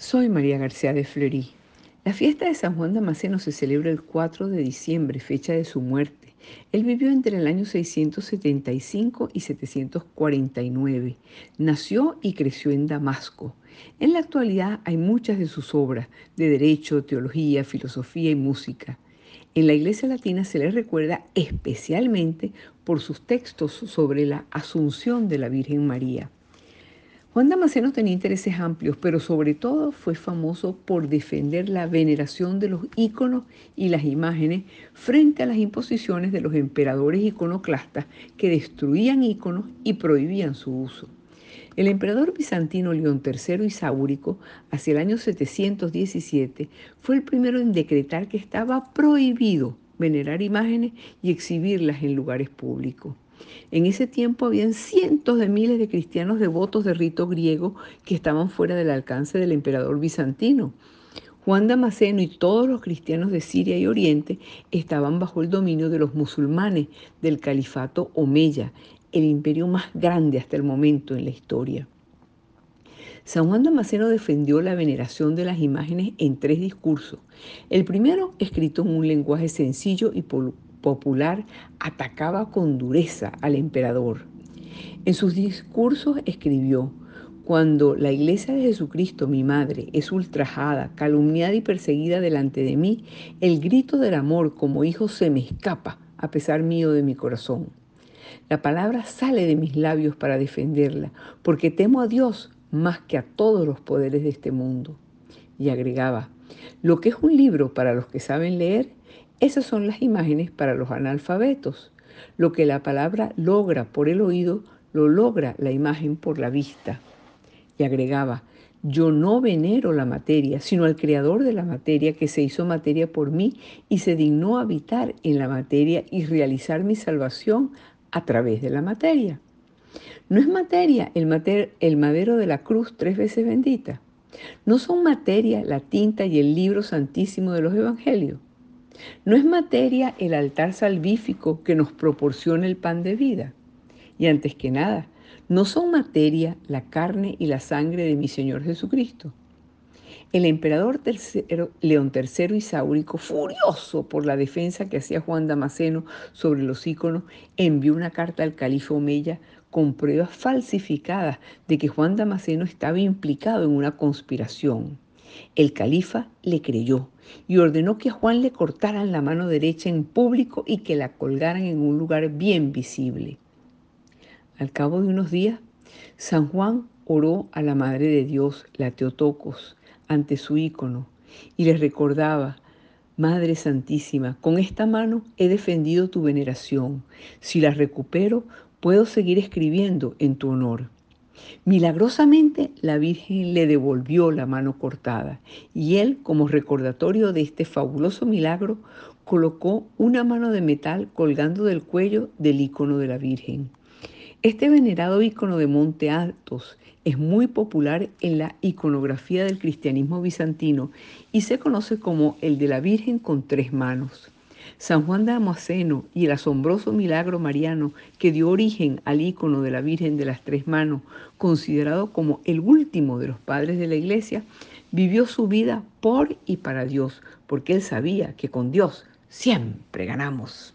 Soy María García de Fleury. La fiesta de San Juan Damasceno se celebra el 4 de diciembre, fecha de su muerte. Él vivió entre el año 675 y 749. Nació y creció en Damasco. En la actualidad hay muchas de sus obras de derecho, teología, filosofía y música. En la Iglesia Latina se le recuerda especialmente por sus textos sobre la Asunción de la Virgen María. Juan Damasceno tenía intereses amplios, pero sobre todo fue famoso por defender la veneración de los íconos y las imágenes frente a las imposiciones de los emperadores iconoclastas que destruían íconos y prohibían su uso. El emperador bizantino León III Isáurico, hacia el año 717, fue el primero en decretar que estaba prohibido venerar imágenes y exhibirlas en lugares públicos. En ese tiempo habían cientos de miles de cristianos devotos de rito griego que estaban fuera del alcance del emperador bizantino. Juan Damasceno y todos los cristianos de Siria y Oriente estaban bajo el dominio de los musulmanes del califato omeya, el imperio más grande hasta el momento en la historia. San Juan Damasceno defendió la veneración de las imágenes en 3 discursos. El primero, escrito en un lenguaje sencillo y popular, atacaba con dureza al emperador. En sus discursos escribió: cuando la iglesia de Jesucristo, mi madre, es ultrajada, calumniada y perseguida delante de mí, el grito del amor como hijo se me escapa, a pesar mío de mi corazón. La palabra sale de mis labios para defenderla, porque temo a Dios más que a todos los poderes de este mundo. Y agregaba: lo que es un libro para los que saben leer, esas son las imágenes para los analfabetos. Lo que la palabra logra por el oído, lo logra la imagen por la vista. Y agregaba: yo no venero la materia, sino al creador de la materia que se hizo materia por mí y se dignó habitar en la materia y realizar mi salvación a través de la materia. ¿No es materia el madero de la cruz 3 veces bendita? ¿No son materia la tinta y el libro santísimo de los evangelios? ¿No es materia el altar salvífico que nos proporciona el pan de vida? Y antes que nada, ¿no son materia la carne y la sangre de mi Señor Jesucristo? El emperador León III Isáurico, furioso por la defensa que hacía Juan Damasceno sobre los íconos, envió una carta al califa omeya con pruebas falsificadas de que Juan Damasceno estaba implicado en una conspiración. El califa le creyó y ordenó que a Juan le cortaran la mano derecha en público y que la colgaran en un lugar bien visible. Al cabo de unos días, San Juan oró a la Madre de Dios, la Teotocos, ante su ícono y le recordaba: Madre Santísima, con esta mano he defendido tu veneración. Si la recupero, puedo seguir escribiendo en tu honor. Milagrosamente, la Virgen le devolvió la mano cortada y él, como recordatorio de este fabuloso milagro, colocó una mano de metal colgando del cuello del ícono de la Virgen. Este venerado ícono de Monte Athos es muy popular en la iconografía del cristianismo bizantino y se conoce como el de la Virgen con 3 manos. San Juan Damasceno y el asombroso milagro mariano que dio origen al ícono de la Virgen de las 3 manos, considerado como el último de los padres de la Iglesia, vivió su vida por y para Dios, porque él sabía que con Dios siempre ganamos.